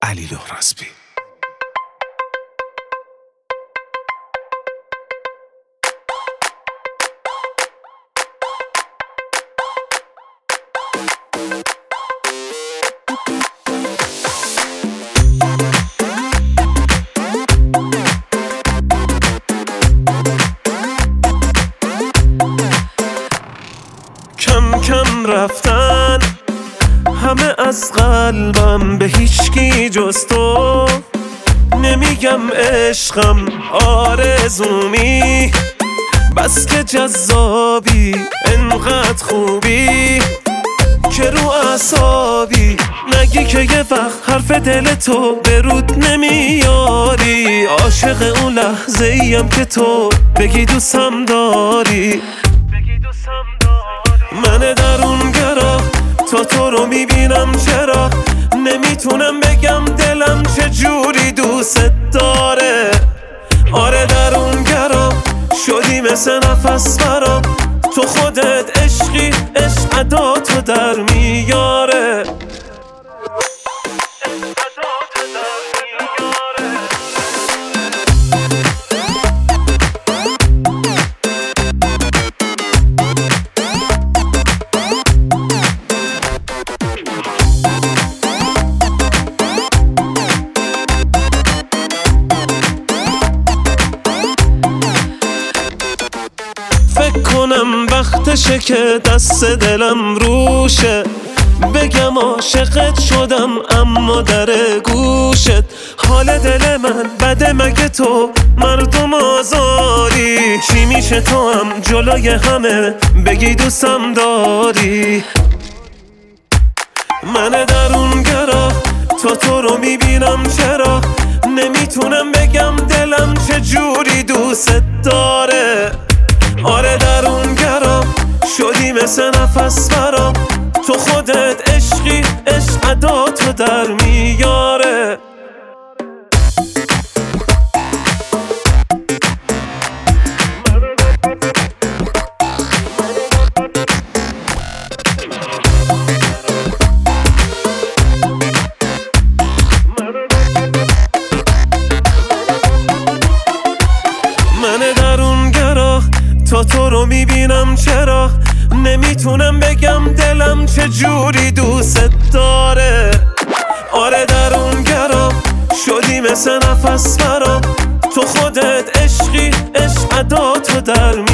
علی لهرازبی. کم کم رفتن همه از قلبم، به هیچکی جز تو نمیگم عشقم آرزومی، بس که جذابی انقدر خوبی که رو اعصابی، نگی که یه وقت حرف دل تو به رود نمیاری، عاشق اون لحظه ایم که تو بگی دوستم داری. من درونگرا تو رو میبینم، چرا نمیتونم بگم دلم چجوری دوست داره. آره درونگرا شدی مثل نفس برام، تو خودت عشقی، عشق عداتو در میاره. فکر کنم وقتشه که دست دلم روشه، بگم عاشقت شدم اما در گوشت. حال دل من بده مگه تو مردم آزاری، چی میشه تو هم جلوی همه بگی دوستم داری. من درونگرا تو رو میبینم، چرا نمیتونم بگم دلم چجوری دوست داره. آره درونگرا شدی مثل نفس برام، تو خودت عشقی، عشق عداتو در میاره. من درونگرا تو رو میبینم، چرا نمیتونم بگم دلم چجوری دوست داره. آره درونگرا شدی مثل نفس برام، تو خودت عشقی، عشق عداتو در